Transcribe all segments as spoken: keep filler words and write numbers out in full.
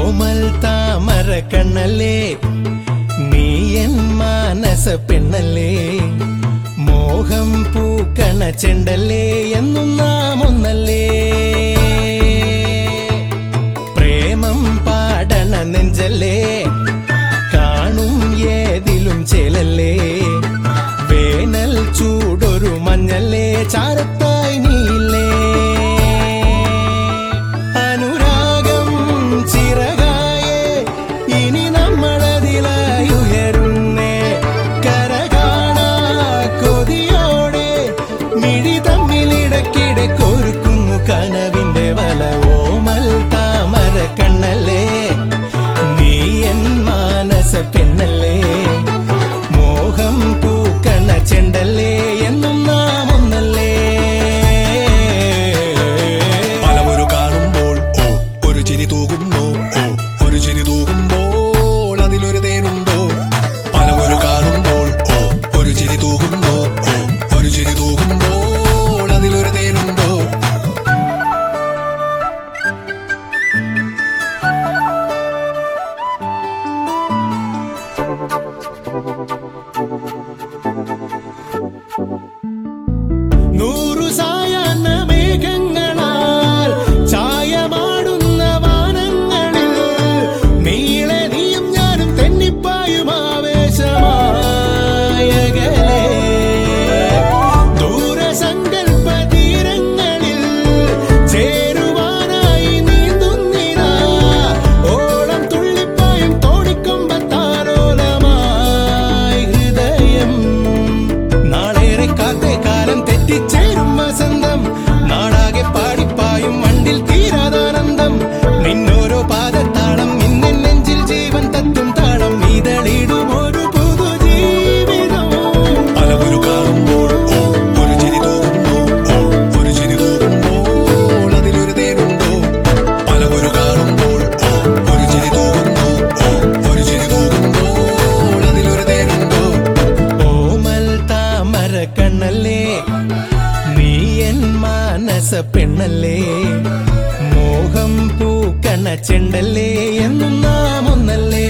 ഓമൽ താമര കണ്ണല്ലേ നീ എൻ മാനസ പെണ്ണല്ലേ മോഹം പൂക്കണ ചെണ്ടല്ലേ എന്നും നാം ഒന്നല്ലേ പ്രേമം പാടണ നെഞ്ചല്ലേ കാണും ഏതിലും ചേലല്ലേ വേനൽ ചൂടൊരു മഞ്ഞല്ലേ ചാരത്തായി നീലേ അനുരാഗം ചിറകായേ ഇനി നമ്മളതിലായി ഉയരുന്നേ കര കാണാ കൊതിയോടെ മിഴി തമ്മിലിടക്കിടെ കൊരുക്കുന്നു കനവിന്റെ വല ഓമൽ താമര കണ്ണല്ലേ നീ എൻ മാനസ പെണ്ണല്ലേ മോഹം പൂക്കണ ചെണ്ടല്ലേ എന്നും നാം ഒന്നല്ലേ പലവരു കാണുമ്പോൾ ഓ ഒരു ചിരി തൂകുന്നു ഓ ഒരു ചിരി തൂകുമ്പോൾ അതിലൊരു തേനുണ്ടോ പലവരു കാണുമ്പോൾ ഓ ഒരു ചിരി തൂകുന്നു ഓ ഒരു ചിരി തൂകുമ്പോൾ അതിലൊരു തേനുണ്ടോ നൂറു സായാഹ്ന മേഘങ്ങളാൽ ചായമാടുന്ന വാനങ്ങളിൽ നീളെ നീയും ഞാനും തെന്നിപ്പായും ആവേശമായകലേ ദൂരസങ്കൽപ്പ തീരങ്ങളിൽ ചേരുവാനായി നീന്തുന്നിതാ ഓളം തുള്ളിപ്പായും തോണിക്കൊമ്പത്താലോലമായി ഹൃദയം നാളേറെ കാത്തേ കാലം തെറ്റിച്ചേരും വസന്തം നാടാകെ പാടിപ്പായും വണ്ടിൽ തീരാതാനന്ദം നിന്നോരോ പാദത്താളം ഇന്നെൻ നെഞ്ചിൽ ജീവൻ തത്തും താളം ഇതളിടും ഒരു പുതുജീവിതം പലവരു കാണുമ്പോൾ ഓ ഒരു ചിരി തൂകുന്നു ഓ ഒരു ചിരി തൂകുമ്പോൾ അതിലൊരു തേനുണ്ടോ പലവരു കാണുമ്പോൾ ഓ ഒരു ചിരി തൂകുന്നു ഓ ഒരു ചിരി തൂകുമ്പോൾ അതിലൊരു തേനുണ്ടോ ഓമൽ താമര കണ്ണല്ലേ നീ എൻ മാനസ പെണ്ണല്ലേ മോഹം പൂക്കണ ചെണ്ടല്ലേ എന്നും നാം ഒന്നല്ലേ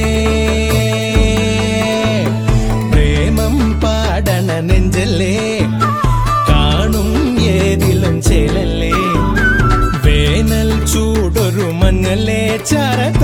പ്രേമം പാടണ നെഞ്ചല്ലേ കാണും ഏതിലും ചേലല്ലേ വേനൽ ചൂടൊരു മഞ്ഞല്ലേ ചാര